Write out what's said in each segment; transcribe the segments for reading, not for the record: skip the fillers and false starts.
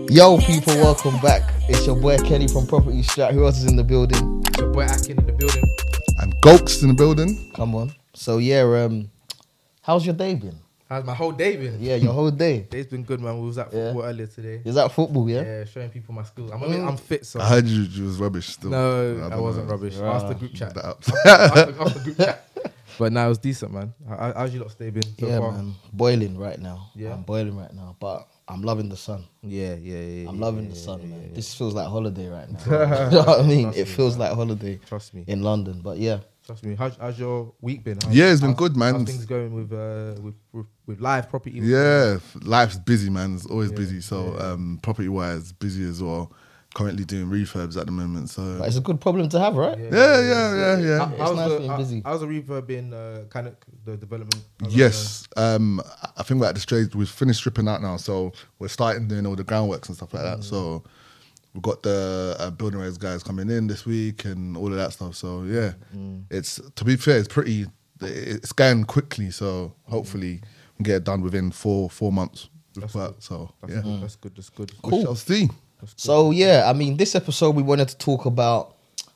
Yo, people, welcome back. It's your boy Kenny from Property Strat. Who else is in the building? It's your boy Akin in the building. And Gokes in the building. Come on. So yeah, how's your day been? How's my whole day been? Yeah, your whole day. Day's been good, man. We was at football earlier today. Is that football? Yeah. Yeah, showing people my skills. I'm fit, so. I heard you was rubbish still. No, I wasn't know. rubbish. Ask the group chat. That up. Ask the group chat. But now it was decent, man. How's your lot's day been so Yeah, far? man. Boiling right now. Yeah. I'm boiling right now, but I'm loving the sun. Yeah. I'm loving the sun, man. yeah. This feels like holiday right now. You know what I mean? Trust It me, feels man. like holiday Trust me. in London, but yeah. Trust me. How's your week been? Yeah, it's been good, man. How's things going with live property? Yeah, life's busy, man. It's always Yeah, busy. So property wise, busy as well. Currently doing refurbs at the moment. So But it's a good problem to have, right? yeah. It's nice being busy. How's the refurb been? Kind of the development. Yes, I think we're at the stage we've finished stripping out now, so we're starting doing all the groundworks and stuff like that. So we've got the building rates guys coming in this week and all of that stuff. So yeah, it's, to be fair, it's going quickly. So hopefully we can get it done within four months. That's But, good. so That's good. That's good. we shall see. So yeah, I mean, this episode we wanted to talk about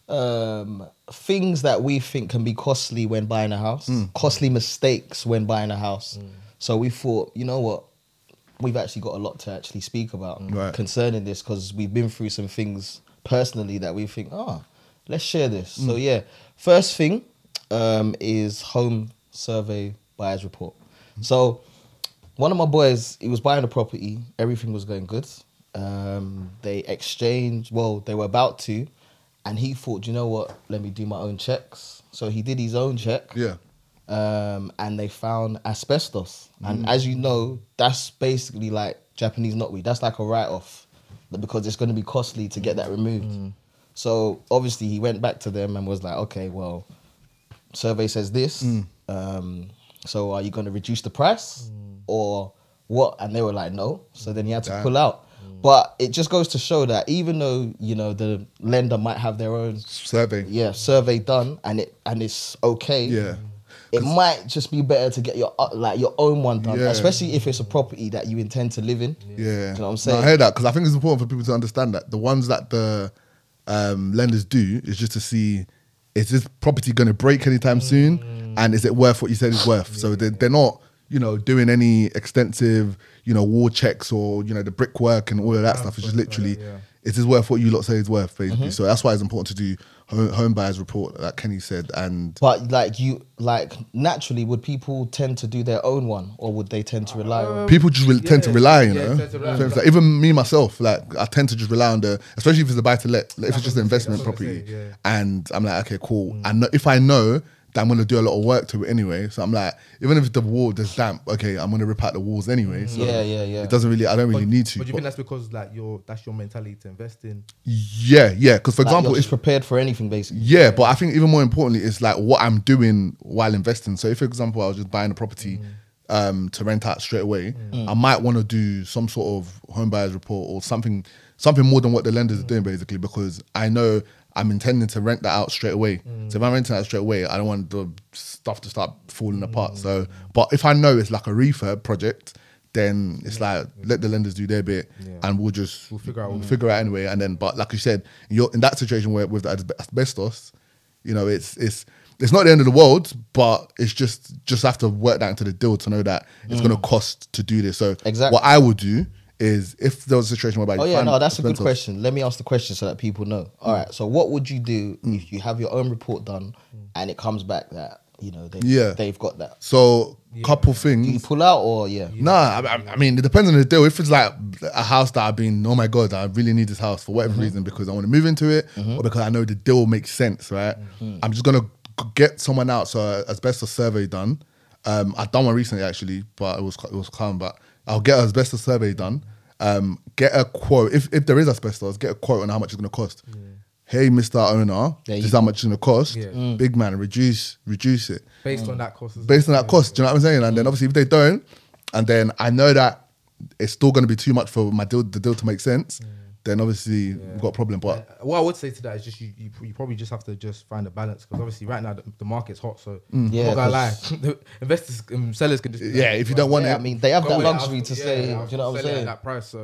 things that we think can be costly when buying a house, costly mistakes when buying a house. So we thought, you know what, we've actually got a lot to actually speak about Right. concerning this, because we've been through some things personally that we think, let's share this. So yeah, first thing is home survey buyer's report. So one of my boys, he was buying a property, everything was going good. They exchanged, they were about to, and he thought, you know what, let me do my own checks. So he did his own check. Yeah. And they found asbestos. And as you know, that's basically like Japanese knotweed. That's like a write-off, because it's going to be costly to get that removed. So obviously he went back to them and was like, okay, well, survey says this. So are you going to reduce the price or what? And they were like, no. So then he had to pull out. But it just goes to show that even though, you know, the lender might have their own survey done and it's okay. Yeah. It might just be better to get your own one done, Yeah. especially if it's a property that you intend to live in. Yeah. Do you know what I'm saying? No, I hear that, because I think it's important for people to understand that the ones that the lenders do is just to see, is this property going to break anytime soon, and is it worth what you said it's worth? So they're not, you know, doing any extensive, you know, wall checks or, you know, the brickwork and all of that stuff. It's just literally, is this worth what you lot say it's worth, basically. So that's why it's important to do home buyers report, like Kenny said. And But naturally, would people tend to do their own one, or would they tend to rely on? people just tend to rely, you know. tend to rely. So, like, even me myself, like, I tend to just rely on especially if it's a buy to let, if it's just an investment that's what I property, say, yeah. and I'm like, okay, cool. And if I know that I'm gonna do a lot of work to it anyway, so I'm like, even if the wall is damp, okay, I'm gonna rip out the walls anyway. So Yeah. it doesn't really, I don't really need to. But do you think that's because like that's your mentality to invest in? Yeah, because for Like, example, you're it's just prepared for anything, basically. yeah, but I think even more importantly, it's like what I'm doing while investing. So if, for example, I was just buying a property to rent out straight away, I might want to do some sort of home buyers report or something more than what the lenders are doing, basically, because I know I'm intending to rent that out straight away. So if I'm renting that straight away, I don't want the stuff to start falling apart. So, but if I know it's like a refurb project, then it's like, let the lenders do their bit, and we'll figure out anyway. And then, but like you said, in that situation where with the asbestos, you know, it's not the end of the world, but it's just have to work that into the deal to know that it's going to cost to do this. So Exactly. what I would do is, if there was a situation whereby That's a good question. Let me ask the question so that people know. All right, so what would you do if you have your own report done and it comes back that, you know, they've got that? So couple Do you things. pull out or Nah, I mean, it depends on the deal. If it's like a house that I've been, oh my God, I really need this house for whatever reason, because I want to move into it, or because I know the deal makes sense, right? I'm just going to get someone out, so asbestos survey done. I've done one recently, actually, but it was calm. But I'll get an asbestos survey done, get a quote. If there is asbestos, get a quote on how much it's going to cost. Hey, Mr. Owner, this is how much it's going to cost. Big man, reduce it. Based on that cost. Based on that cost, do you know what I'm saying? And then obviously if they don't, and then I know that it's still going to be too much for the deal to make sense, then obviously we've got a problem. But what I would say to that is just you probably just have to just find a balance, because obviously right now the market's hot, so I'm not gonna lie, the investors sellers can just if you don't want it, I mean, they have that go with it. luxury to say, I'll do you know what I'm sell it at saying? that price. So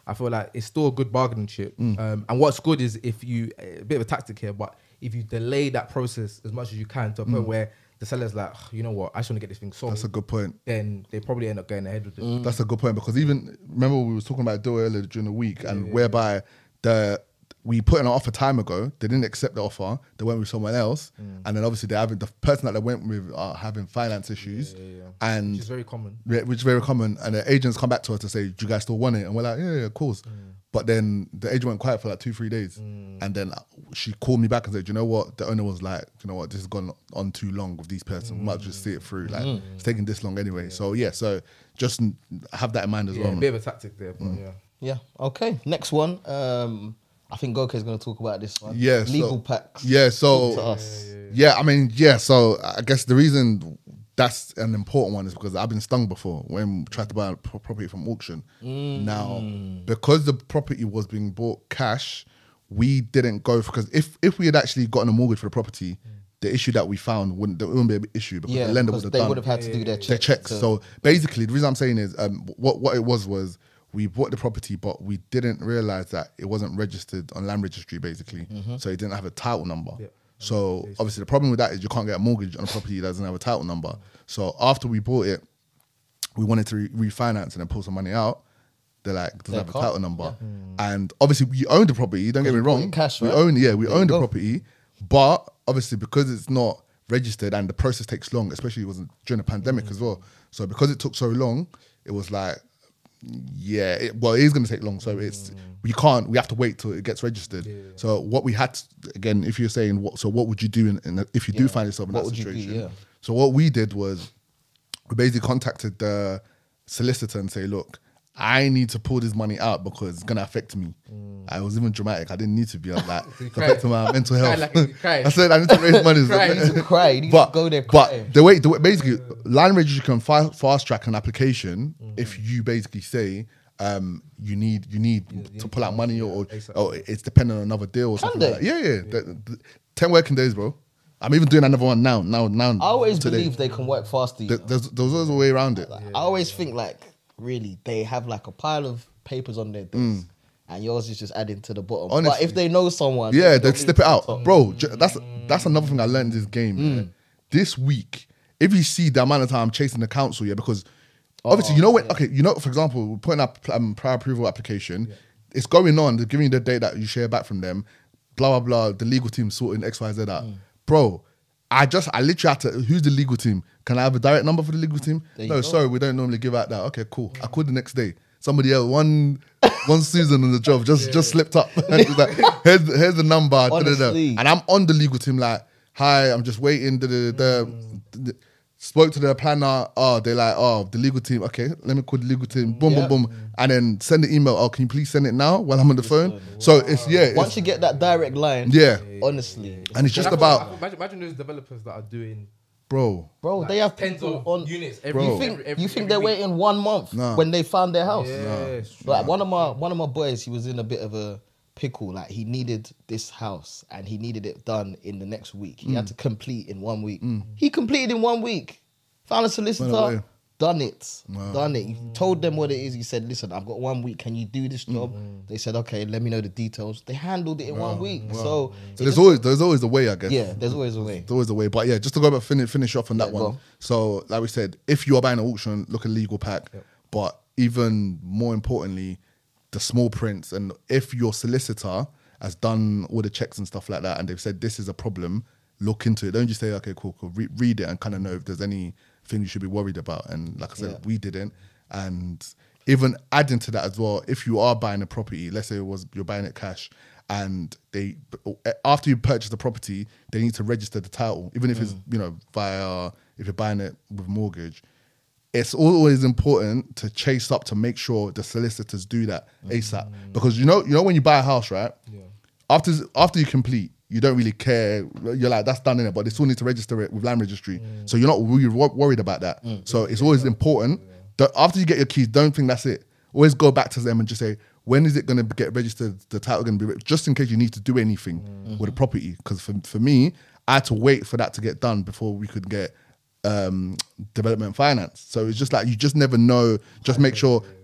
I feel like it's still a good bargaining chip. And what's good is if you, a bit of a tactic here, but if you delay that process as much as you can to a point where the seller's like, you know what, I just want to get this thing sold. That's a good point. Then they probably end up going ahead with it. That's a good point, because even remember we were talking about a deal earlier during the week, and whereby we put in an offer time ago, they didn't accept the offer, they went with someone else, and then obviously the person that they went with are having finance issues, and Which is very common. which is very common, and the agents come back to us to say, do you guys still want it? And we're like, yeah, of course. But then the agent went quiet for like 2-3 days, and then she called me back and said, you know what, the owner was like, you know what, this has gone on too long with these persons, we might just see it through, like it's taking this long anyway. So so just have that in mind as well. A bit of a tactic there, but Yeah. Okay. Next one. I think Goke is going to talk about this one. Yeah, Legal packs. Yeah, Talk to so us. I mean, yeah. So I guess the reason that's an important one is because I've been stung before when we tried to buy a property from auction. Now, because the property was being bought cash, we didn't go because if we had actually gotten a mortgage for the property, the issue that we found wouldn't be an issue because the lender would have they done would have had to do their checks. their checks. So basically, the reason I'm saying is what it was we bought the property, but we didn't realize that it wasn't registered on land registry, basically. So it didn't have a title number. So obviously the problem with that is you can't get a mortgage on a property that doesn't have a title number. So after we bought it, we wanted to refinance and then pull some money out. They're like, doesn't have a title number. And obviously we own the property, don't get me wrong. Cash, right? We own the property, but obviously because it's not registered and the process takes long, especially it was during the pandemic as well. So because it took so long, it was like, it is going to take long. So we have to wait till it gets registered. So what we had to, again, if you're saying what would you do if you do find yourself in that situation? So what we did was we basically contacted the solicitor and say, look, I need to pull this money out because it's going to affect me. I was even dramatic. I didn't need to be like that. It's affecting my mental health. I said I need to raise money. You need to cry. You need to go there crying. But the way basically, land registry can fast track an application if you basically say you need to pull out money or it's dependent on another deal or something like that. Yeah. 10 working days, bro. I'm even doing another one now. I always believe they can work faster. There's always a way around it. I always think really, they have like a pile of papers on their desk, and yours is just adding to the bottom. Honestly. But if they know someone, they'd slip it out, bro. That's another thing I learned in this game. This week, if you see the amount of time I'm chasing the council, because obviously for example, we're putting up prior approval application, it's going on. They're giving you the date that you share back from them. Blah blah blah. The legal team sorting X Y Z out, bro. I literally had to, who's the legal team? Can I have a direct number for the legal team? No, sorry, we don't normally give out that. Okay, cool. I called the next day. Somebody else, one Susan on the job just slipped up. And he's like, here's the number. Honestly. And I'm on the legal team like, hi, I'm just waiting. Spoke to the planner. They're like, the legal team. Okay, let me call the legal team. Boom, boom, boom. And then send the email. Can you please send it now while I'm on the phone? So once you get that direct line, honestly. And it's just about. Imagine those developers that are doing. Bro, they have tens people of on units. You think they're waiting 1 month when they found their house? Like one of my boys, he was in a bit of a pickle. Like he needed this house and he needed it done in the next week. He had to complete in 1 week. He completed in 1 week. Found a solicitor. Done it. He told them what it is. He said, listen, I've got 1 week. Can you do this job? They said, okay, let me know the details. They handled it in 1 week. So there's always a way, I guess. Yeah, there's always a way. There's always a way. But yeah, just to go back finish off on that one. So like we said, if you are buying an auction, look at legal pack. But even more importantly, the small prints. And if your solicitor has done all the checks and stuff like that, and they've said this is a problem, look into it. Don't just say, okay, cool. Read it and kind of know if there's any thing you should be worried about. And like I said, we didn't. And even adding to that as well, if you are buying a property, let's say you're buying it cash, and they after you purchase the property, they need to register the title, even if it's via, if you're buying it with mortgage. It's always important to chase up to make sure the solicitors do that ASAP, because you know when you buy a house, right? After you complete, you don't really care. You're like, that's done in it, but they still need to register it with land registry. So you're not really worried about that. So it's always important that after you get your keys, don't think that's it. Always go back to them and just say, when is it going to get registered? The title going to be, just in case you need to do anything with the property. Because for me, I had to wait for that to get done before we could get development finance. So it's just like, you just never know. Just make sure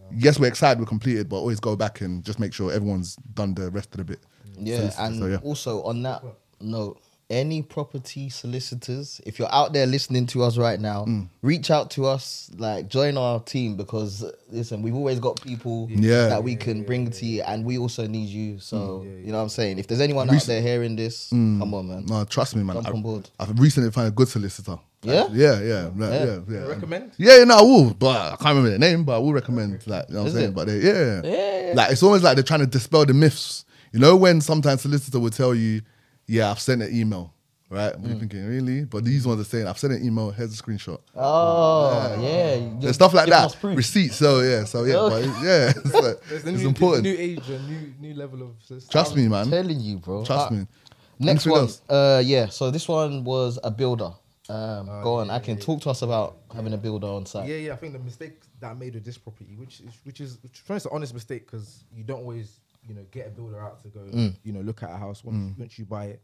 yes, we're excited we're completed, but always go back and just make sure everyone's done the rest of the bit. Yeah, and also on that note, any property solicitors, if you're out there listening to us right now, reach out to us, like join our team, because listen, we've always got people that we can bring to you, and we also need you. So you know what I'm saying? If there's anyone out there hearing this, come on, man. No, trust me, man. Jump on board. I've recently found a good solicitor. Yeah? Yeah. Recommend? Yeah, no, I will, but I can't remember their name, but I will recommend, like, you know what I'm saying? But yeah. Like, it's almost like they're trying to dispel the myths. You know, when sometimes solicitor would tell you, yeah, I've sent an email, right? And you're thinking, really? But these ones are saying, I've sent an email, here's a screenshot. Oh, yeah. There's stuff like that. Receipts, but it's like, it's important. New age, a new level of system. Trust me, man. I'm telling you, bro. Trust me. Next Anything one. else? So this one was a builder. Go on, I can talk to us about having a builder on site. Yeah. I think the mistake that I made with this property, which is an honest mistake, because you don't always, get a builder out to go, look at a house once you buy it.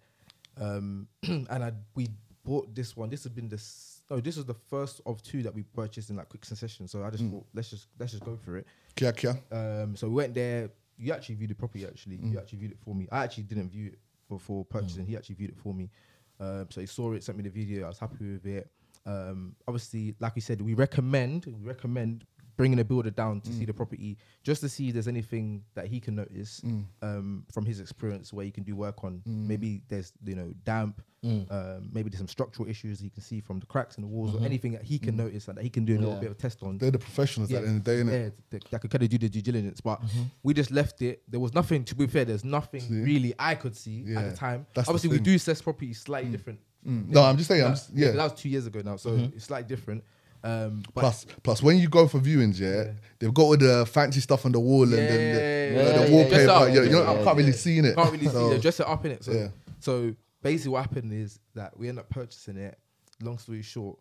We bought this one. This was the first of two that we purchased in like quick succession. So I just thought, let's just go for it. Kia. So we went there. You actually viewed the property. You actually viewed it for me. I actually didn't view it before purchasing. He actually viewed it for me. So he saw it, sent me the video. I was happy with it. Obviously, like we said, we recommend bringing a builder down to see the property, just to see if there's anything that he can notice from his experience where you can do work on. Maybe there's damp, maybe there's some structural issues he can see from the cracks in the walls, or anything that he can notice and that he can do a little bit of a test on. They're the professionals at the end of the day, innit? Yeah, that could kind of do the due diligence. But we just left it. There was nothing, to be fair, there's nothing really I could see at the time. That's obviously, we do assess property slightly different. No, I'm just saying, that was 2 years ago now, so it's slightly different. Plus, when you go for viewings, they've got all the fancy stuff on the wall and then the wallpaper. I can't really see it. Can't really see it. Dress it up in it. So basically, what happened is that we end up purchasing it. Long story short,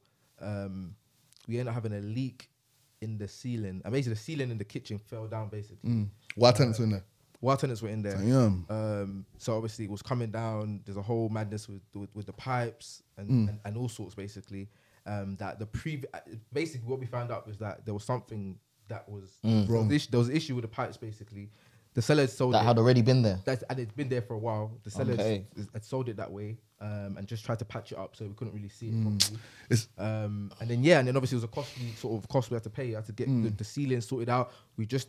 we end up having a leak in the ceiling, and basically the ceiling in the kitchen fell down. Basically, While tenants were in there. While tenants were in there. Damn. So obviously it was coming down. There's a whole madness with the pipes and all sorts, basically. That basically what we found out was that there was something that was wrong. There was an issue with the pipes, basically. The sellers sold that it. Had already been there. And it's been there for a while. The sellers had sold it that way and just tried to patch it up so we couldn't really see it properly. And then obviously it was a costly sort of cost we had to pay. We had to get the ceiling sorted out. We just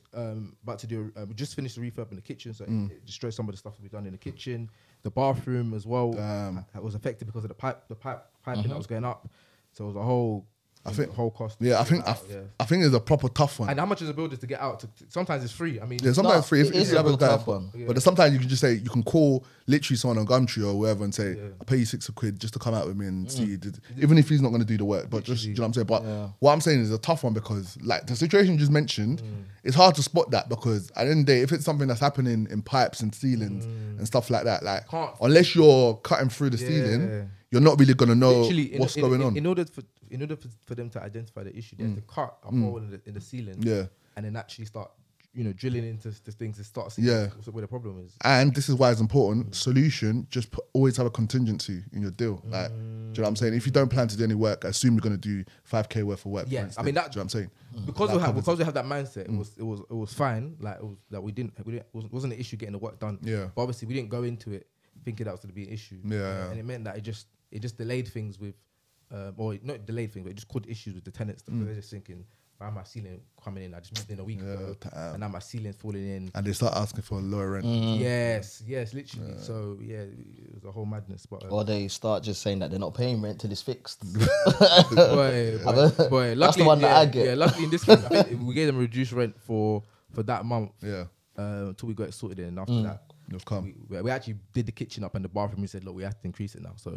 we just finished the refurb in the kitchen, so it destroyed some of the stuff we've done in the kitchen. The bathroom as well was affected because of the piping that was going up. So it was a whole cost. Yeah, I think it's a proper tough one. And how much is a builder to get out? Sometimes it's free. I mean, sometimes it's free. It is a real tough one. But sometimes you can just say, you can call literally someone on Gumtree or wherever and say, I'll pay you £6 just to come out with me and see. Even if he's not going to do the work, but just, you know what I'm saying? But what I'm saying is a tough one, because like the situation you just mentioned, it's hard to spot that, because at the end of the day, if it's something that's happening in pipes and ceilings and stuff like that, like unless you're cutting through the ceiling, you're not really going to know what's going on. In order for them to identify the issue, they have to cut a hole in the ceiling, and then actually start drilling into the things to start seeing where the problem is. And this is why it's important. Solution: just always have a contingency in your deal. Like, do you know what I'm saying? If you don't plan to do any work, assume you're going to do 5k worth of work. Yeah, I mean that. Do you know what I'm saying? Because we have that mindset, it was fine. Like it wasn't an issue getting the work done. Yeah. But obviously we didn't go into it thinking that was going to be an issue. Yeah. And it meant that it just delayed things with, or not delayed things, but it just caused issues with the tenants. They're just thinking, why am my ceiling coming in? I just moved in a week ago, and now my ceiling's falling in. And they start asking for a lower rent. Yes, literally. So it was a whole madness. But or they start just saying that they're not paying rent till it's fixed. boy, luckily, that's the one that I get. Yeah, luckily in this case, I think we gave them reduced rent for that month. Yeah. Until we got it sorted in, and after that. We actually did the kitchen up and the bathroom. We said, look, we have to increase it now. So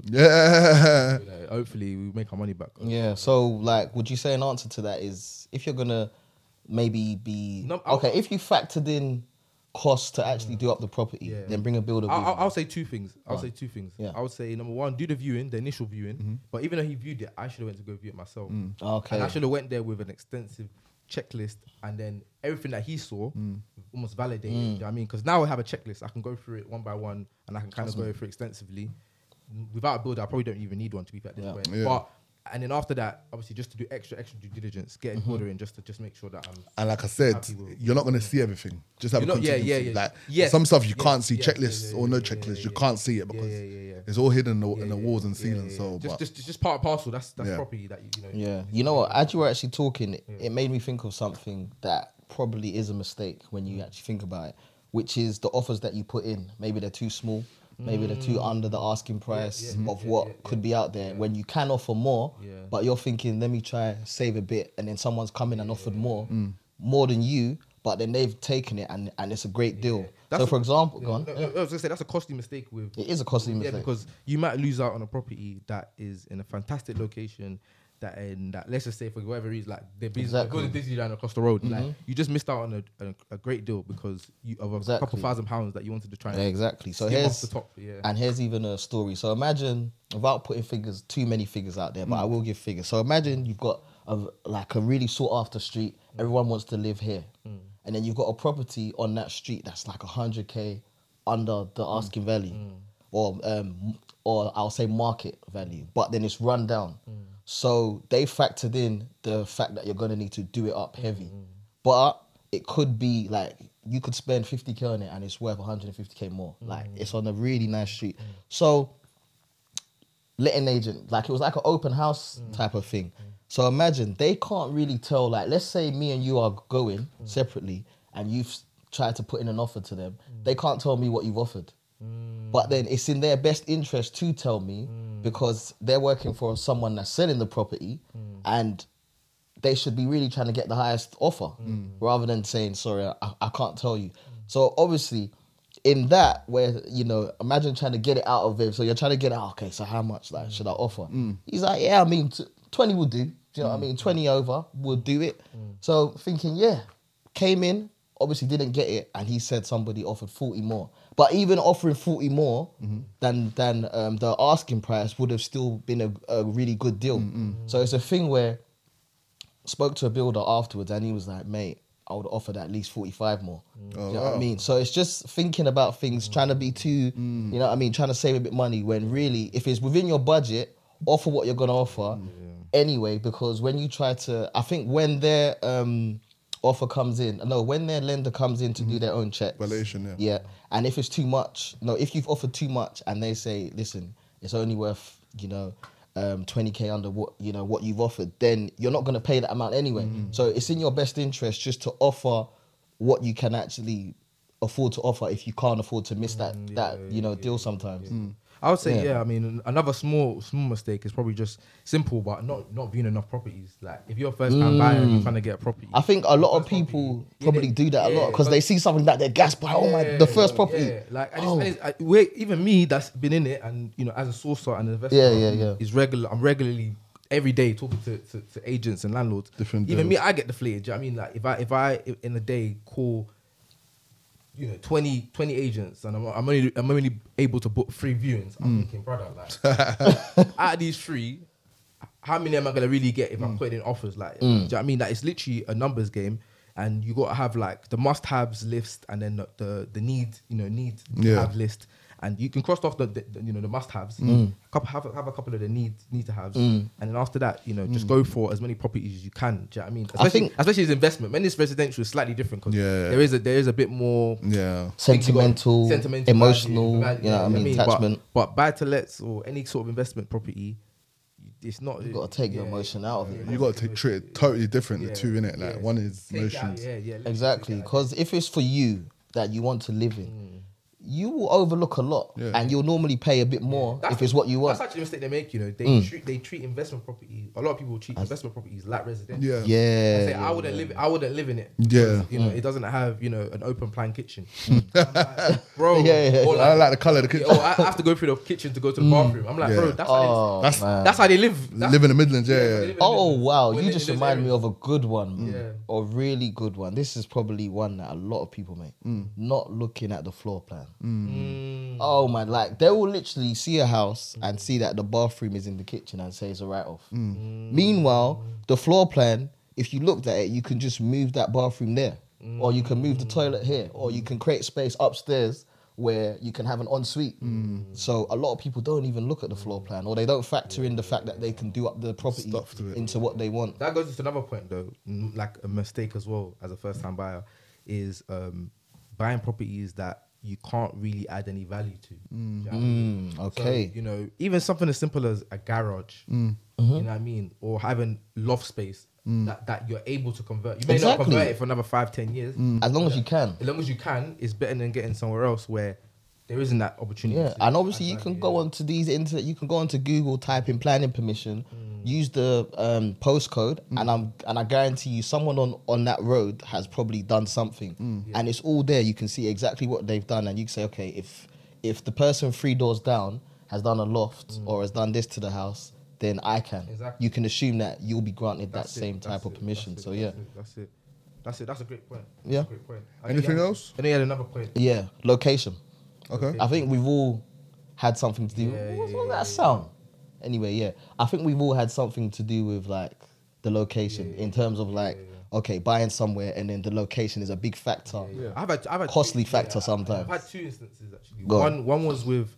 hopefully we make our money back. Yeah. So like, would you say an answer to that is, if you're gonna maybe be if you factored in costs to actually do up the property, then bring a builder. I'll say two things. Yeah. I would say, number one, do the initial viewing. But even though he viewed it, I should have went to go view it myself. Okay. And I should have went there with an extensive checklist, and then everything that he saw almost validated. You know what I mean? Because now I have a checklist. I can go through it one by one, and I can kind of go through it extensively. Without a builder, I probably don't even need one, to be fair at this point. Yeah. But And then after that, obviously, just to do extra due diligence, get an order in just to make sure that I'm. And like I said, happy with- you're not going to see everything. Just have a You're not- yeah, contingency. yeah, yeah. Like Yes, some stuff you yes, can't see, yes, checklists yeah, or no yeah, checklist. yeah, You yeah. can't see it because Yeah. it's all hidden in Yeah, the walls and yeah, ceilings. yeah. So, but Just part and parcel. That's Yeah. property that you know. Yeah, you know what? As you were actually talking, it made me think of something that probably is a mistake when you actually think about it, which is the offers that you put in. Maybe they're too small, maybe they're too under the asking price of what could be out there. When you can offer more, but you're thinking, let me try save a bit, and then someone's come in and offered more than you, but then they've taken it and it's a great deal. That's So, for example, go on. No, I was gonna say that's a costly mistake with. It is a costly Yeah, mistake. because you might lose out on a property that is in a fantastic location. That let's just say for whatever reason, like they're Exactly. building Disneyland across the road, like you just missed out on a great deal because of a Exactly. couple £1,000 that you wanted to try and Yeah, exactly. So skim here's off the top. Yeah. and here's even a story. So imagine, without putting too many figures out there, but I will give figures. So imagine you've got a really sought after street. Everyone wants to live here, and then you've got a property on that street that's like 100K under the asking value, or I'll say market value. But then it's run down. So they factored in the fact that you're gonna need to do it up heavy, but it could be like you could spend 50K on it and it's worth 150K more. Like it's on a really nice street. So letting agent, like it was like an open house type of thing. So imagine they can't really tell, like let's say me and you are going separately and you've tried to put in an offer to them. They can't tell me what you've offered. But then it's in their best interest to tell me because they're working for someone that's selling the property and they should be really trying to get the highest offer rather than saying, sorry, I can't tell you. So obviously in that where, you know, imagine trying to get it out of him. So you're trying to get it out, okay, so how much like should I offer? He's like, yeah, I mean, 20 will do. Do you know what I mean? 20 over will do it. So thinking, yeah, came in, obviously didn't get it, and he said somebody offered 40 more. But even offering 40 more than the asking price would have still been a really good deal. So it's a thing where spoke to a builder afterwards, and he was like, mate, I would offer at least 45 more. Do you know what I mean? So it's just thinking about things, trying to be too, you know what I mean, trying to save a bit money when really, if it's within your budget, offer what you're going to offer anyway, because when you try to, I think when their offer comes in, no, when their lender comes in to do their own checks. Valuation, Yeah. And if it's too much, no, if you've offered too much and they say, listen, it's only worth, 20K under what you've offered, then you're not going to pay that amount anyway. So it's in your best interest just to offer what you can actually afford to offer if you can't afford to miss that deal sometimes. I would say, I mean, another small mistake is probably just simple, but not viewing enough properties. Like, if you're a first time buyer and you're trying to get a property, I think a lot of people probably do that a lot because they see something that they're gassed by. Oh my, the first property. Yeah. Like, even me that's been in it, and as a sourcer and an investor, is regular. I'm regularly every day talking to agents and landlords. Different even deals. me, I get deflated. Do you know what I mean? Like, if I in a day call 20 agents and I'm only able to book 3 viewings, I'm thinking, brother, like out of these 3, how many am I gonna really get if I'm putting in offers? Like, do you know what I mean? Like, it's literally a numbers game, and you gotta have like the must-haves list and then the need to have list, and you can cross off the must-haves, have a couple of the need to haves, and then after that, just go for as many properties as you can. Do you know what I mean? Especially as investment. When it's residential, it's slightly different because there is a bit more sentimental, emotional, value, you know what I mean, attachment. But buy to lets or any sort of investment property, it's not. You got to take your emotion out of it. You got to treat it totally different. The two, innit? Like one is emotions. Exactly, because if it's for you that you want to live in, you will overlook a lot, and you'll normally pay a bit more if it's what you want. That's actually a mistake they make. They treat investment property. A lot of people treat investment properties like residential. Yeah. They say, I wouldn't live in it. Yeah. Because, it doesn't have an open plan kitchen. I'm like, bro, or I like the color of the kitchen. Or I have to go through the kitchen to go to the bathroom. I'm like, bro, that's how they live. Live in the Midlands, yeah. Oh wow, you just reminded me of a good one, a really good one. This is probably one that a lot of people make. Not looking at the floor plan. Oh man, like they will literally see a house and see that the bathroom is in the kitchen and say it's a write-off. Meanwhile, the floor plan, if you looked at it, you can just move that bathroom there, or you can move the toilet here, or you can create space upstairs where you can have an ensuite. So a lot of people don't even look at the floor plan, or they don't factor in the fact that they can do up the property Stuff to it. into what they want. That goes into another point though, like a mistake as well as a first time buyer is buying properties that you can't really add any value to. Do you know what I mean? Okay. So, you know, even something as simple as a garage, you know what I mean, or having loft space that you're able to convert. You may not Exactly. convert it for another 5-10 years. As long as you can. As long as you can, it's better than getting somewhere else where there isn't that opportunity. Yeah, to and obviously add you can value, go onto these internet. You can go onto Google, type in planning permission, use the postcode, and I guarantee you, someone on that road has probably done something, and it's all there. You can see exactly what they've done, and you can say, okay, if the person 3 doors down has done a loft or has done this to the house, then I can. Exactly. You can assume that you'll be granted That's that it, same that's type of it, permission. that's So it, yeah, that's it. That's a great point. Yeah. That's a great point. I know Anything you had- else? I know you had another point. yeah, location. Okay. I think we've all had something to do. Yeah, What's yeah, all yeah, that sound? Anyway, yeah, I think we've all had something to do with like the location in terms of like, okay, buying somewhere and then the location is a big factor. Yeah. I've had Costly two- factor I've sometimes. had 2 instances actually. Go on. One was with,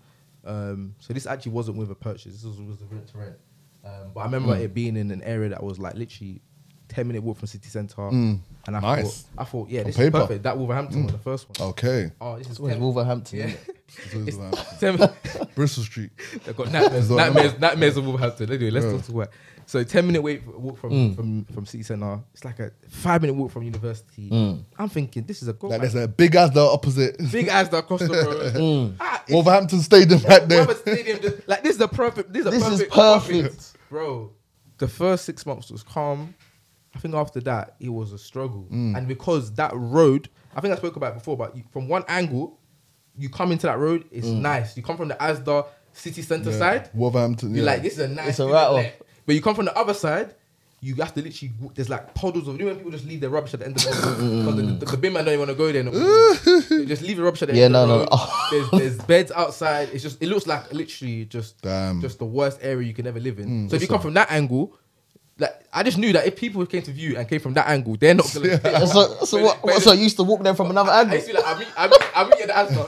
so this actually wasn't with a purchase. This was a rent to rent. But I remember it being in an area that was like literally 10-minute walk from city centre. And I Nice. thought, yeah, On this paper. is perfect. That Wolverhampton one, the first one. Okay. Oh, this is It's 10 Wolverhampton. Yeah. Innit? So it's like 10 Bristol Street. They've got nightmares of Wolverhampton. Anyway, let's talk to work. So 10-minute walk from city centre. It's like a 5-minute walk from university. I'm thinking this is a goal. Like there's a big ass the opposite. Big ass that across the road. It's- Wolverhampton Stadium right there. Whatever stadium, like this is the perfect. This This is perfect, bro. The first 6 months was calm. I think after that it was a struggle, and because that road, I think I spoke about it before, but from one angle, you come into that road, it's nice. You come from the Asda city centre side, Wolverhampton. you're Yeah. like, this is a nice. It's a bit write-off. of net. But you come from the other side, you have to literally. There's like puddles of. You know when people just leave their rubbish at the end of the road because the bin man don't even want to go there. No more. They just leave the rubbish at the end of the road. There's beds outside. It's just. It looks like literally just Damn. the worst area you can ever live in. So if you come from that angle. Like I just knew that if people came to view and came from that angle, they're not gonna. So what? So you used to walk there from another I angle? used to be like, I meet you at the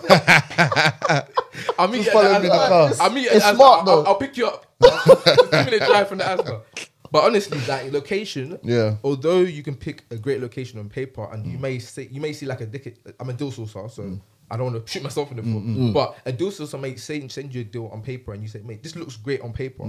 Asda. I meet you follow at me the in the car. Asda. I meet you at It's the Asda. smart, though. I'll pick you up. It's a 2-minute drive from the Asda. But honestly, like location, Yeah. although you can pick a great location on paper, and you may see like a dick. I'm a deal sourcer, so I don't want to shoot myself in the foot. But a deal sourcer may send you a deal on paper, and you say, mate, this looks great on paper.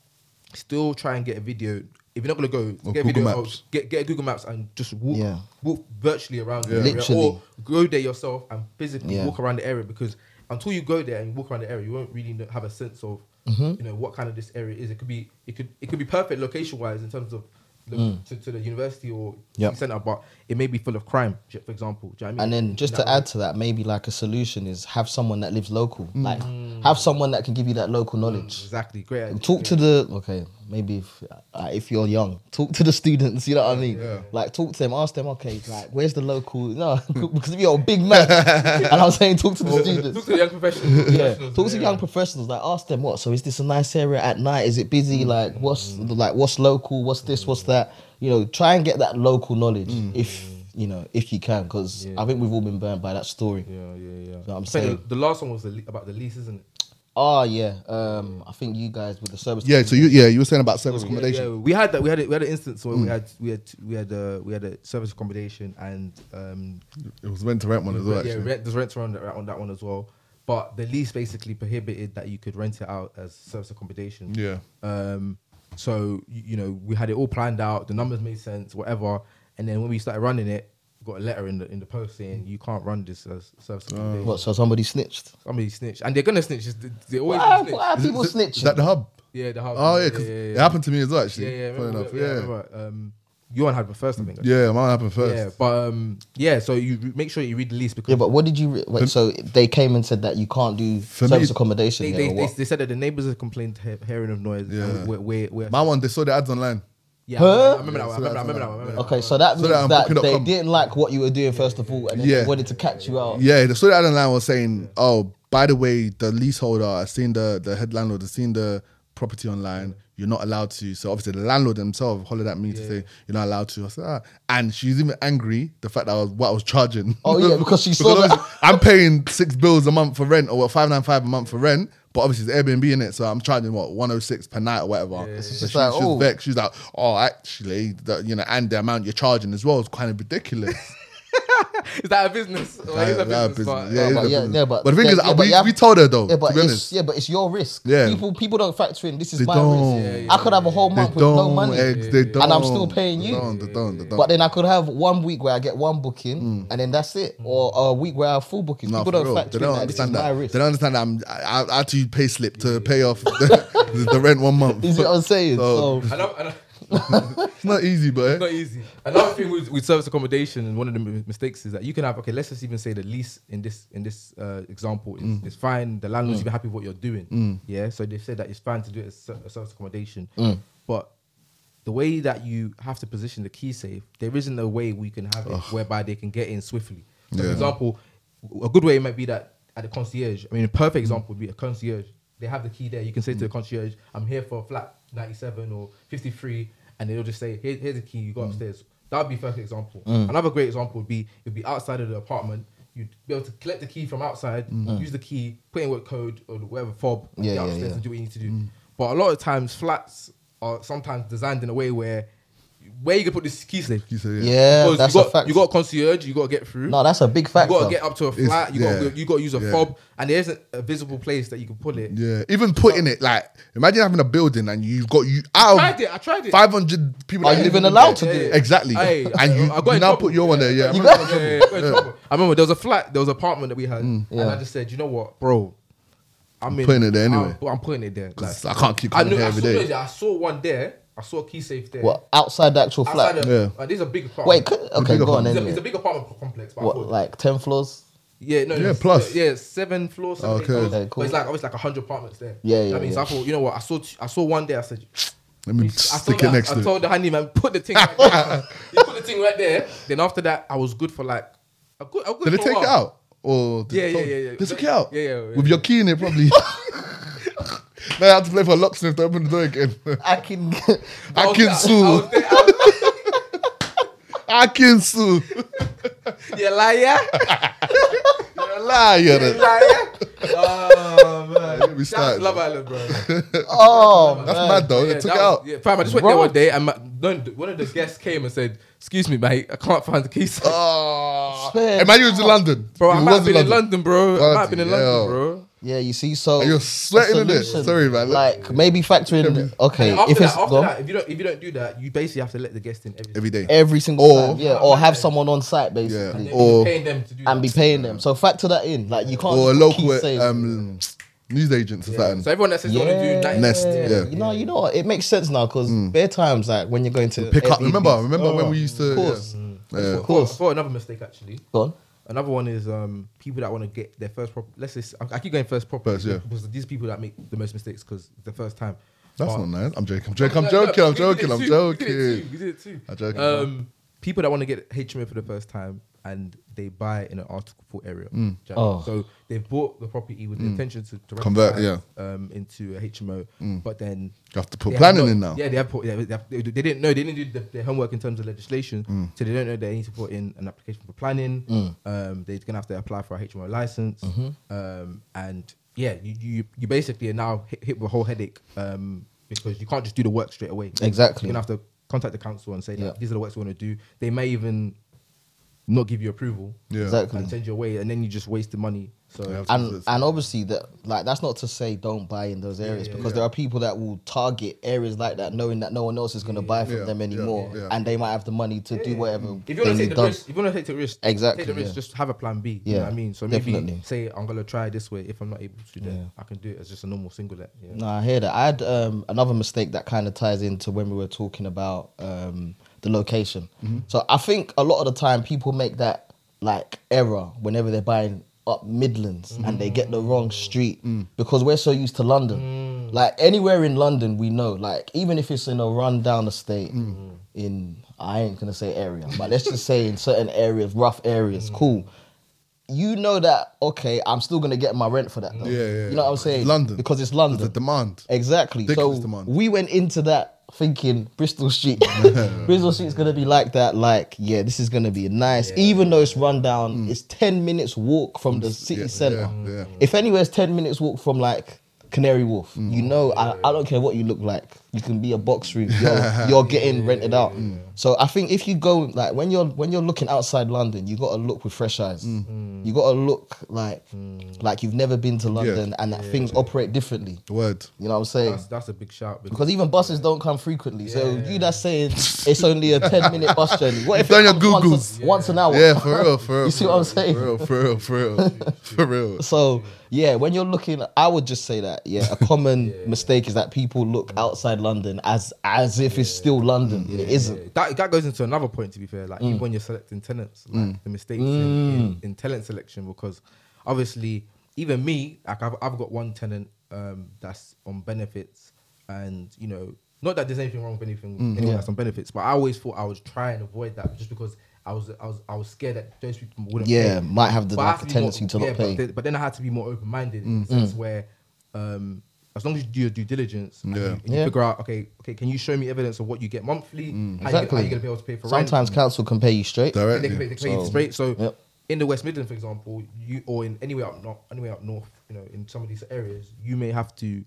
Still try and get a video. If you're not gonna go, Or get a Google video. Maps. Get a Google Maps and just walk, Yeah. walk virtually around the Yeah. area, Literally. or go there yourself and physically Yeah. walk around the area. Because until you go there and walk around the area, you won't really have a sense of you know what kind of this area is. It could be perfect location wise in terms of to the university or Yep. city centre, but it may be full of crime, for example. Do you know what I And mean? then just You to know what I add to that, maybe like a solution is have someone that lives local. Like have someone that can give you that local mean? knowledge. Exactly. Great. idea, Talk great to the maybe if you're young, talk to the students. You know what I mean? Yeah. Like talk to them, ask them. Okay, like where's the local? No, because if you're a big man, and I'm saying talk to the Talk students. to the young professionals. Yeah, talk to young professionals. Like ask them what. So is this a nice area at night? Is it busy? Like what's local? What's this? What's that? You know, try and get that local knowledge if you can, because I think we've all been burned by that story. Yeah. know what I'm I think saying? the last one was about the lease, isn't it? Oh yeah, I think you guys with the service. Yeah. So you were saying about service accommodation. Yeah, we had that. We had an instance where we had a service accommodation and It was rent to rent one as well. yeah, Actually. there's rent on that one as well. But the lease basically prohibited that you could rent it out as service accommodation. Yeah. So we had it all planned out. The numbers made sense, whatever. And then when we started running it, we got a letter in the post saying you can't run this as service accommodation. What? So somebody snitched? Somebody snitched, and they're gonna snitch. They always snitch. Why are people Is snitching? that the hub? Yeah, the hub. Oh yeah, because it happened to me as well. Actually, Yeah. funny Remember, enough. Yeah. remember, Johan had the first, I think. Yeah, mine happened first. Yeah, but so you make sure you read the lease because Yeah, but what did you? Wait, so they came and said that you can't do For service me, accommodation. they, there, or they, what? they said that the neighbors have complained hearing of noise. Yeah. And we're My one, they saw the ads online. yeah, Huh? I remember that one. I remember that one. Okay, so that So means that I'm that booking they up didn't like what you were doing first of all, and then Yeah. they wanted to catch you out. Yeah, they saw the ad online was saying, "Oh, by the way, the leaseholder, I seen the head landlord, I seen the property online. You're not allowed to. So obviously the landlord themselves hollered at me to say you're not allowed to. I said, and she's even angry the fact that what I was charging. Oh yeah, because she saw that. I'm paying £6 a month for rent, or £595 a month for rent. But obviously it's Airbnb in it, so I'm charging what £106 per night or whatever. So she's like, she's vexed. She's like, oh, actually, and the amount you're charging as well is kind of ridiculous. Is that a business? Or is that a business? But the thing is, we told her though. Yeah, but to be honest. but it's your risk. Yeah. People don't factor in. This is They my don't. risk. I could have a whole month with no money, They don't. and I'm still paying you. They don't. But then I could have 1 week where I get one booking, and then that's it, or a week where I have full bookings. No, People for don't real. factor They don't in that. This is understand my that. risk. They don't understand that I had to use pay slip to pay off the rent 1 month. You see what I'm saying? So- So, It's not easy, but It's not easy. Another thing with service accommodation, and one of the mistakes is that you can have, let's just even say the lease in this example is fine. The landlord's even happy with what you're doing. Yeah, so they said that it's fine to do it as a service accommodation. But the way that you have to position the key safe, there isn't a way we can have it whereby they can get in swiftly. So for example, a good way might be that at the concierge, a perfect example would be a concierge. They have the key there. You can say to the concierge, I'm here for flat 97 or 53, and they'll just say, here's the key, you go upstairs. That would be first example. Another great example would be, it'd be outside of the apartment. You'd be able to collect the key from outside, use the key, put in what code or whatever fob, get upstairs and do what you need to do. But a lot of times, flats are sometimes designed in a way where you can put this key safe. yeah, Because that's you a got fact. you got a concierge, you got to get through. No, that's a big factor. You got to get up to a flat. You got to use a Yeah. fob, and there isn't a visible place that you can put it. yeah, even putting it like, imagine having a building and you've got I tried it. 500 people. Are that you live even in allowed there. to do it? Exactly, Hey, and I you got now in trouble. put your one there. Yeah, I got in trouble. I remember there was an apartment that we had, and I just said, you know what, bro, I'm putting it there anyway. I'm putting it there. 'Cause I can't keep coming here every day. I saw one there. I saw a key safe there. What, outside the actual flat? This is a big apartment. Wait, okay, big go on apartment. anyway. It's a big apartment complex. But I What, thought- like 10 floors? Yeah, no, Yeah, plus. 7 floors. 7, Okay. 8 floors. Okay, cool. But it's like obviously like 100 apartments there. Yeah, yeah, That means yeah. I thought, you know what? I saw one there. I said, Let me stick it next I to it. told the handyman, put the thing right there. He put the thing right there. Then after that, I was good for like a good. Did they for a take it while. out? Or Yeah. They took it out. Yeah. With your key in it, probably. Now I have to play for a locksmith to open the door again. I can. I can sue. I can sue. You liar. You're a liar. You liar. Oh man. Get me That's started. Love Island, bro. Oh, That's man. mad though. They Yeah, took that it out. was- Yeah, fam, I just went Bro. there one day and one of the guests came and said, "Excuse me, mate, I can't find the keys." Oh. Swear. Hey, man, you was in London. Bro, I You might was have been in London, bro. I might have been in Bloody London, hell. bro. Yeah, you see, so And you're sweating the in it. solution, Sorry, man. Like maybe factor in. Okay, And after if it's that, gone, if you don't do that, you basically have to let the guest in Every day. every single Or- time, yeah, or have someone on site basically, Yeah. Or- paying them to do and that. be paying them. So factor that in. Like you can't. Or a just local keep news agents or something. So everyone that says they want to do night Nest, yeah. You know what? It makes sense now because bare times like when you're going to Pick up. Airbnbs. Remember when we used to. Of course. Yeah. Yeah. Of course. For another mistake, actually. Go on. Another one is people that want to get their first property. Let's say I keep going first property First, yeah. because these people that make the most mistakes because it's the first time. That's But- not nice. I'm joking. No, I'm we joking. did it too. I'm joking. People that want to get HMO for the first time and they buy in an Article 4 area. Do you know what I Oh. mean? So they've bought the property with the intention to Convert, rectify, into a HMO, but then You have to put they planning have in not- now. Yeah, they didn't know. They didn't do their homework in terms of legislation, so they don't know they need to put in an application for planning. They're gonna have to apply for a HMO license, and yeah, you basically are now hit with a whole headache because you can't just do the work straight away. Exactly. You're gonna have to contact the council and say that Yeah. these are the works we want to do. They may even not give you approval. Yeah. Exactly. And send you away, and then you just waste the money. So Yeah. And obviously that like that's not to say don't buy in those areas because there are people that will target areas like that knowing that no one else is going to buy from Yeah, them anymore yeah. and they might have the money to do whatever if you want to they take need the done. risk, Exactly, take the risk. yeah. Just have a plan B. You know Yeah, what I mean? So maybe definitely. say I'm gonna try this way. If I'm not able to, then Yeah. I can do it as just a normal singlet. Yeah. No, I hear that. I had another mistake that kind of ties into when we were talking about the location. So I think a lot of the time people make that like error whenever they're buying up Midlands and they get the wrong street because we're so used to London. Like anywhere in London, we know. Like even if it's in a run-down estate in I ain't gonna say area, but let's just say in certain areas, rough areas, cool. you know that, okay, I'm still going to get my rent for that. Though. Yeah. You know what I'm saying? London. Because it's London. The demand. Exactly. Ridiculous So demand. we went into that thinking Bristol Street. Bristol Street's going to be like that. Like, yeah, this is going to be nice. Even though it's run down, it's 10 minutes walk from the city centre. Yeah. If anywhere's 10 minutes walk from like Canary Wharf, you know, I don't care what you look like. You can be a box room. You're getting rented out. So I think if you go like when you're looking outside London, you got to look with fresh eyes. You got to look like you've never been to London and that things operate differently. Word. You know what I'm saying? That's a big shout. Because even buses don't come frequently. So you that's saying it's only a 10-minute bus journey. What if You've done it your comes Googles. once an hour? Yeah, for real. You see what I'm saying? For real. So yeah, when you're looking, I would just say that a common mistake is that people look outside London as if it's still London. It isn't. That goes into another point. To be fair, like even when you're selecting tenants, like the mistakes in tenant selection, because obviously even me, like I've got one tenant that's on benefits, and you know, not that there's anything wrong with anyone that's on benefits, but I always thought I would try and avoid that just because I was scared that those people wouldn't pay. Might have the But I like, have to be tendency more- to not pay. But then I had to be more open-minded in the sense where, as long as you do your due diligence, and you figure out, okay, can you show me evidence of what you get monthly? How Exactly. you gonna be able to pay for Sometimes rent? council can pay you straight. Directly. They pay you straight. So Yep. in the West Midlands, for example, or in anywhere up north, you know, in some of these areas, you may have to.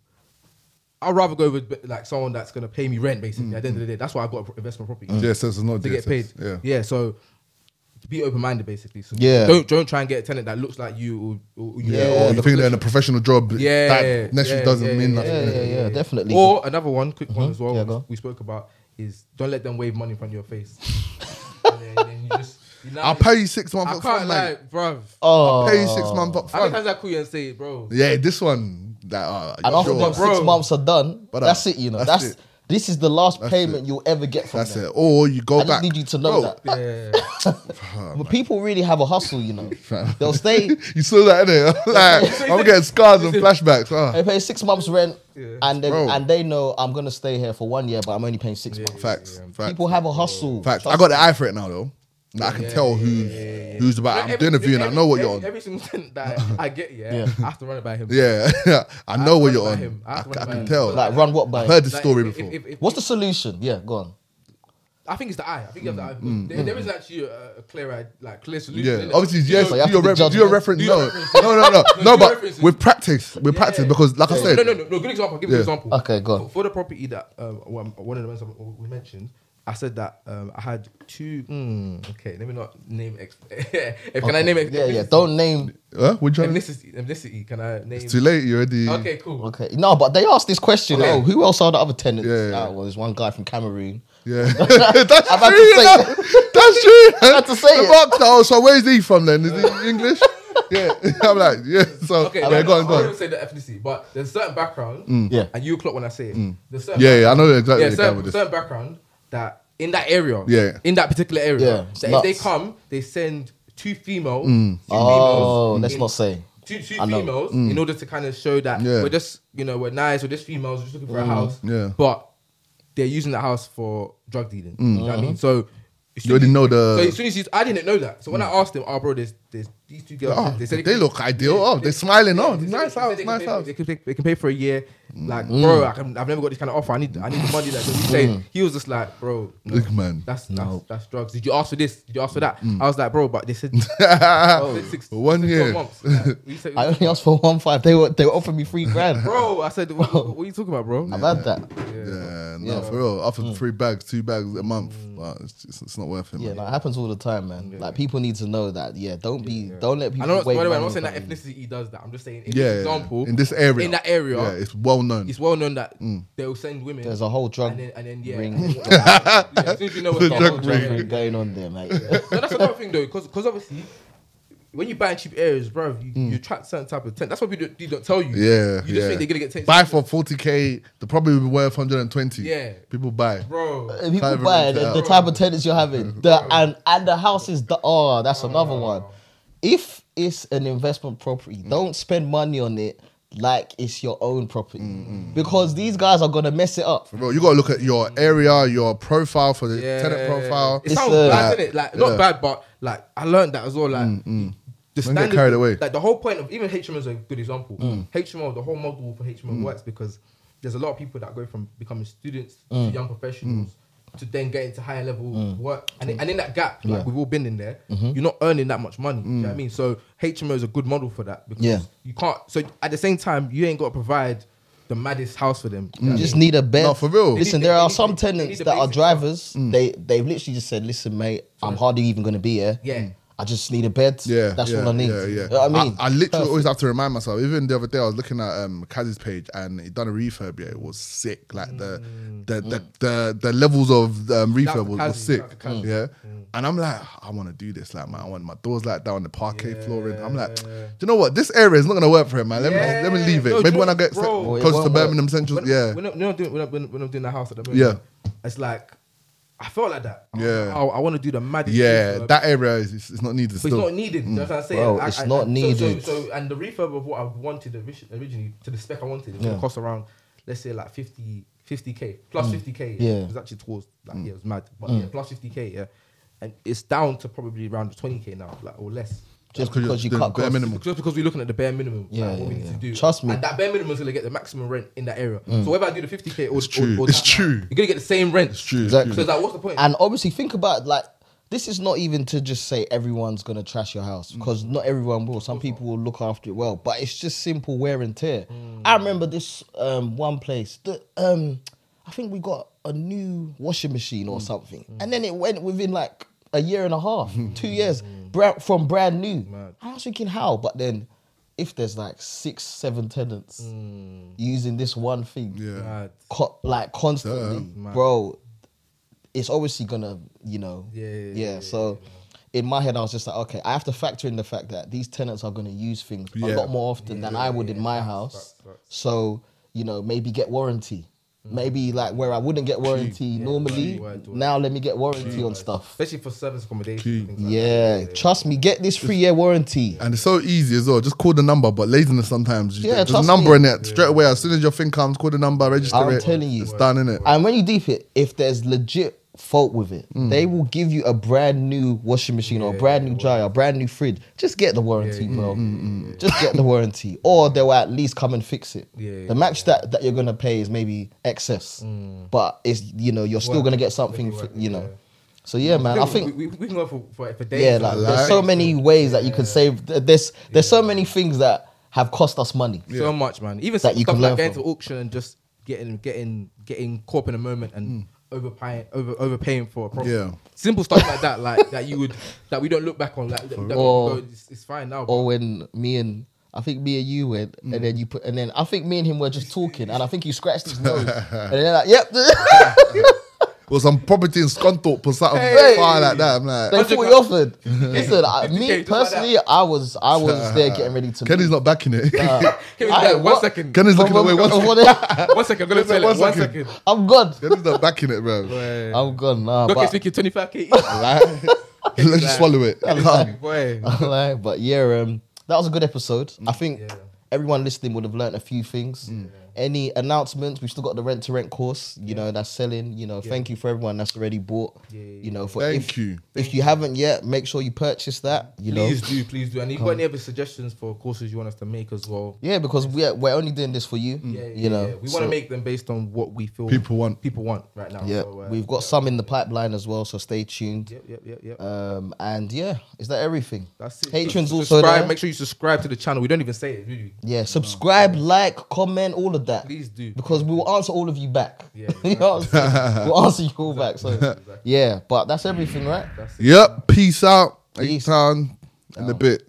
I'd rather go with like someone that's gonna pay me rent. Basically, at the end of the day, that's why I got investment property. JSS is not To get paid. JSS. Yeah. So to be open minded, basically. So Yeah. Don't try and get a tenant that looks like you. Or you Yeah, Or you think they're in a professional job. That necessarily doesn't mean nothing. Yeah, definitely. Or another one, quick one as well. Yeah, go on. We spoke about is don't let them wave money in front of your face. and then you just. I'll pay you 6 months I up can't front, lie, mate. bruv. I'll pay you 6 months up How many front. times I call you and say, bro? Yeah, this one. That, And after sure. them 6 months are done, But, that's it, you know. that's it. This is the last That's payment it. you'll ever get from That's them. it. Or you go I just back. need you to know Bro, that. Yeah. But people really have a hustle, you know. They'll stay, You saw that, innit? Like, I'm getting scars and flashbacks. they pay 6 months rent, and Bro. they know I'm gonna stay here for 1 year, but I'm only paying 6 months. Facts. People have a hustle. Facts. I got the eye for it now, though. Like, I can tell who's about. I'm doing a view and I know what you're on. Every single thing that I get, I have to run it by him. Yeah, I know what you're by on. him. I I have to run it by can him. tell. Like run what by? I've heard this Like, story if- before. if- What's the solution? Yeah, go on. I think it's the eye. I think you have the eye. There is actually a clear solution. Yeah, innit? obviously, yes. So you have Do to your judge do your it. reference. Do your No, reference. no. do But references. with practice, because, like I said, No. Good example. I'll give you an example. Okay, go on. For the property that one of the ones we mentioned, I said that I had two. Okay, let me not name. Can I name it? Yeah. Don't name. Would you? Ethnicity. Can I name? It's too late. You already. Okay, cool. Okay, no, but they asked this question. Okay. Oh, who else are the other tenants? Yeah. Well, there's one guy from Cameroon. Yeah, that's I've had true. to You say know? it. That's true. I had to say the it. box, oh, so where's he from then? Is he English? Yeah, I'm like, yeah. So Okay, yeah, no, go I on. wouldn't say the ethnicity, but there's a certain background. Yeah. And you clock when I say it. There's certain Yeah, I know exactly yeah, where you're going with this. certain background that in that area, Yeah. in that particular area, Yeah, so nuts. if they come, they send two females. Oh, let's not say. Two I know. females in order to kind of show that Yeah. we're just, we're nice, we're just females, we're just looking for a house. Yeah. But they're using the house for drug dealing. You know what I mean? So You already know the. so as soon as I didn't know that. So when I asked them, oh bro, there's these two girls. Oh, said they look ideal. Oh, they're smiling. Oh, they said- nice they said house, they can nice pay- house. They can pay for a year. Like, bro, I've never got this kind of offer. I need the money. Like, so he said, he was just like, bro, no, Big man. that's drugs. Did you ask for this? Did you ask for that? I was like, bro, but they said six, 1 12 year. months. Like, he said, I only asked for 1.5. They were offering me $3,000. bro, I said, what are you talking about, bro? I've had that. Yeah, no, for real. After 3 bags, 2 bags a month, well, it's not worth it. Yeah, Man. no, it happens all the time, man. Like people need to know that. Yeah, don't let people. I know. wave By the way, money I'm not in saying that front of you. ethnicity does that. I'm just saying, in Yeah, this example, in this area, in that area, yeah, it's well known. it's well known that they will send women. There's a whole drug and then yeah, ring. and then, yeah, as soon as you know what's The going drug on, drug yeah. ring going on there, mate. No, that's another thing though, because obviously when you buy in cheap areas, bro, you attract certain type of tent. That's what people don't tell you. Yeah, you just yeah. think they're gonna get taken. Buy for 40K, they're probably worth 120. Yeah. People buy. bro. People Can't even buy rent it the out. type of tenants you're having. And the house is that's another one. If it's an investment property, don't spend money on it like it's your own property. Because these guys are gonna mess it up. Bro, you gotta look at your area, your profile for the tenant profile. It It's, sounds bad, isn't it? Like not yeah. bad, but like I learned that as well. Like the Don't get standard, carried away. like the whole point of even HMO is a good example. HMO, the whole model for HMO works because there's a lot of people that go from becoming students to young professionals to then get into higher level work, and in that gap, like we've all been in there, you're not earning that much money. You know what I mean? So HMO is a good model for that because you can't. So at the same time, you ain't got to provide the maddest house for them. You just need a bed. No, for real. Listen, They there are need- some they need tenants the that are basic drivers. They've literally just said, "Listen, mate, I'm hardly even going to be here. Yeah. I just need a bed. Yeah, That's yeah, all I need. Yeah, yeah. You know what I mean? I literally always have to remind myself. Even the other day, I was looking at Kaz's page and he done a refurb. Yeah, it was sick. Like the levels of refurb was Kazi, sick. shout out to Kazi. Yeah, and I'm like, I want to do this. Like, man, I want my doors like down the parquet flooring. I'm like, do you know what? This area is not gonna work for him, man. Let me leave it. No, Maybe do when you I get know- bro, it closer won't to work. Birmingham Central. We're not doing the house at the moment. Yeah. It's like I felt like that. Yeah. I want to do the maddest. Yeah, refurb, that area is not needed but still. it's not needed. That's what I'm saying. Bro, it's not needed. So and the refurb of what I wanted originally to the spec I wanted, it's gonna cost around, let's say like 50k plus 50k. Yeah. It was actually towards like it was mad, but yeah, plus 50k. Yeah, and it's down to probably around 20k now, like or less. Just Because because you you're cut doing bare costs. minimum. Just because we're looking at the bare minimum, Yeah, like, what we yeah, need to yeah. do. Trust me. And that bare minimum is gonna get the maximum rent in that area. So whether I do the 50k or It's true. or It's that, true. you're gonna get the same rent. It's true. Exactly. So it's like, what's the point? And obviously, think about like this is not even to just say everyone's gonna trash your house because not everyone will. Some people will look after it well, but it's just simple wear and tear. I remember this one place that I think we got a new washing machine or something, and then it went within like a year and a half, 2 years, from brand new. Mad. I was thinking how, but then if there's like 6-7 tenants using this one thing, Yeah. Mad. like constantly, Mad. bro, it's obviously gonna, Yeah. So in my head, I was just like, okay, I have to factor in the fact that these tenants are gonna use things a Yeah. lot more often than I would in my house. So maybe get warranty. Maybe like where I wouldn't get warranty normally, now let me get warranty on stuff. Especially for service accommodation. Key. Things like Yeah, that. trust me, get this 3-year warranty. And it's so easy as well. Just call the number, but laziness sometimes. Yeah, There's a trust number me. in it straight away. As soon as your thing comes, call the number, register I'm it. telling you. It's done, innit? And when you deep it, if there's legit fault with it, they will give you a brand new washing machine or a brand new dryer, a brand new fridge. Just get the warranty, bro. Just get the warranty. Or they'll at least come and fix it. Yeah, The max that you're gonna pay is maybe excess. But it's you're still gonna get something, So yeah, man, I think we can go for days. yeah, like there's so many ways that you can save. There's so many things that have cost us money. so much, man. Even That you stuff can like learn going from. to auction and just getting caught up in a moment and overpaying for a property. Yeah. Simple stuff like that, that we don't look back on. Like that we Or- go, it's fine now. Or when I think me and you went, and then I think me and him were just talking, and I think you scratched his nose, and then like, yep. Or some property in Scunthorpe or something Hey. far like that. I'm They like, thought we offered. Listen, me 50K, just like personally, I was there getting ready to. Kenny's not backing it. Can we do I- that? One what? second. Kenny's looking away. One second. One second. I'm gonna tell it. 1 second. I'm gone. Kenny's not backing it, bro. I'm gone. Nah, Okay, but, speaking 25k each. Let's just swallow it. Boy. like, but yeah, that was a good episode. I think Yeah. everyone listening would have learned a few things. Any announcements? We've still got the rent to rent course. That's selling. Thank you for everyone that's already bought. For Thank you. If you haven't yet, make sure you purchase that. Please do. And if you've got any other suggestions for courses you want us to make as well. Yeah, because we're only doing this for you. We want to so- make them based on what we feel People want. right now. Yeah, So, we've got some in the pipeline as well, so stay tuned. Yep. And yeah, is that everything? That's it. Patrons also Subscribe. there. Make sure you subscribe to the channel. We don't even say it, do you? Yeah, subscribe, like, comment, all of that. Please do. Because we will answer all of you back. Yeah, You know what I'm saying? We'll answer you all back. So yeah, but that's everything, right? That's it. Yep. Peace out. Peace. H-Town in a bit.